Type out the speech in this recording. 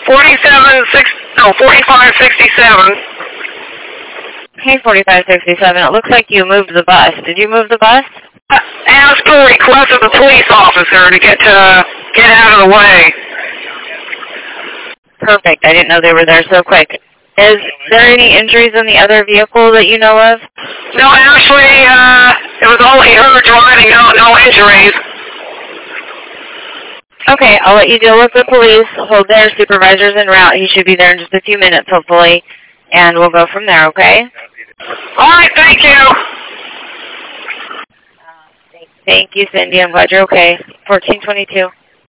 4567. Hey, 4567. It looks like you moved the bus. Did you move the bus? As per request of the police officer to get out of the way. Perfect. I didn't know they were there so quick. Is there any injuries in the other vehicle that you know of? No, actually, it was only her driving, no injuries. Okay, I'll let you deal with the police. Hold their supervisor's en route. He should be there in just a few minutes, hopefully, and we'll go from there, okay? All right, thank you. Thank you, Cindy. I'm glad you're okay. 1422.